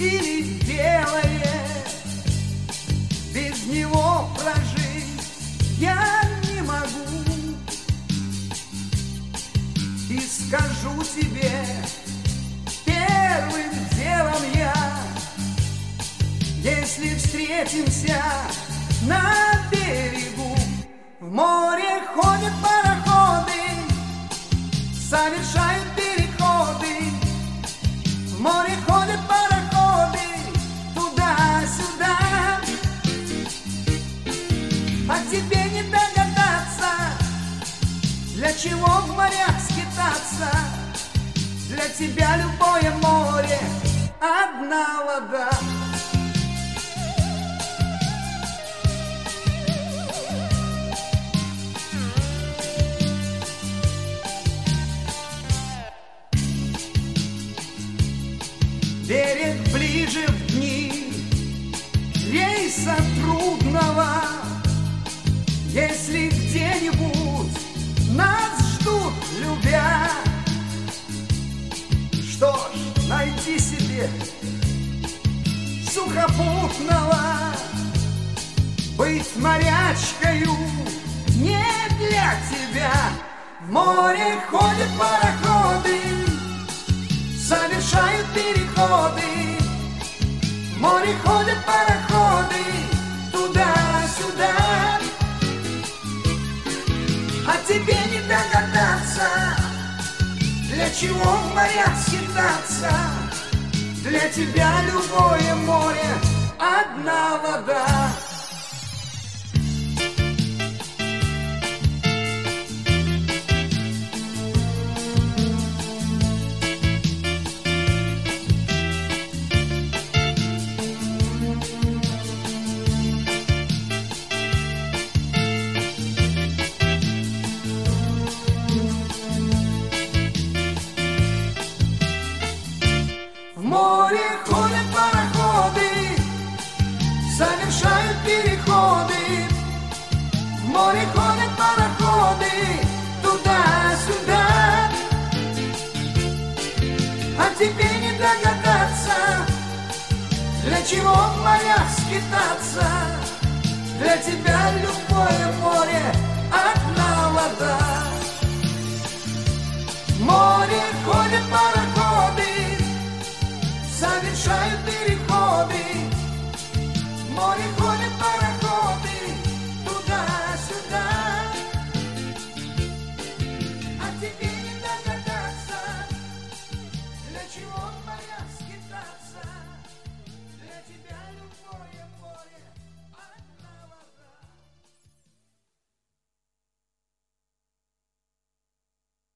или белое. Без него прожить я не могу. И скажу тебе первым делом я: если встретимся на берегу, в море ходят пароходы, совершают переходы. В море ходят пароходы туда-сюда. А тебе не догадаться, для чего в морях скитаться. Для тебя любое море — одна вода. Берег ближе в дни рейса трудного. Если где-нибудь нас ждут, любя, что ж, найди себе сухопутного. Быть морячкою не для тебя. В море ходят пароходы, совершают переходы. В море ходят пароходы туда-сюда. А тебе не догадаться, для чего в морях скитаться. Для тебя любое море — одна вода. В море ходят пароходы, совершают переходы. В море ходят пароходы туда-сюда. А тебе не догадаться, для чего в морях скитаться. Для тебя любое море — одна вода.